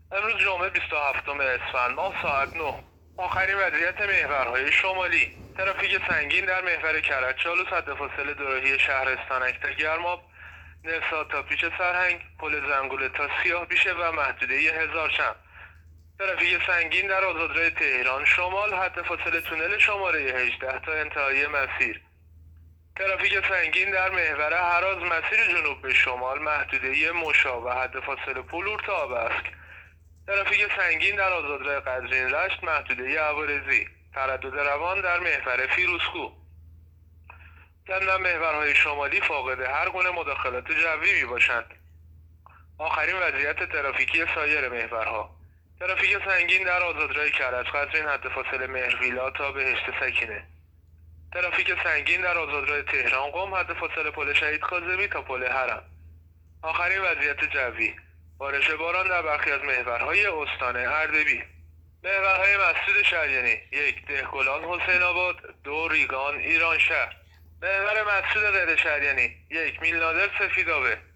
امروز جمعه 27 اسفند ماه ساعت 9. آخرین وضعیت محورهای شمالی. ترافیک سنگین در محور کرج چالوس حد فاصله دوراهی شهرستانک تا گرماب، نفسات تا پیش سرهنگ، پل زنگوله تا سیاه بیشه و محدوده 1000 شمع. ترافیک سنگین در آزادراه تهران شمال حد فاصله تونل شماره 18 تا انتهای مسیر. ترافیک سنگین در محور هراز مسیر جنوب به شمال محدوده مشا و حد فاصله پلور تا آبسک. ترافیک سنگین در آزادراه قزوین رشت محدوده عوارضی. تردد روان در محور فیروزکوه. ضمن محورهای شمالی فاقد هر گونه مداخلات جوی می باشند. آخرین وضعیت ترافیکی سایر محورها. ترافیک سنگین در آزادراه کرج قزوین حد فاصله مهرویلا تا بهشت سکینه. ترافیک سنگین در آزادراه تهران قم حد فاصله پل شهید کاظمی تا پل حرم. آخرین وضعیت جوی. بارش باران در برخی از محورهای استان اردبیل. محورهای مسجد شریعانی: 1 دهقلان حسین آباد، 2 ریگان ایران شهر. محور مسجد غیر شریعانی: 1 میلنادر سفیدآبه،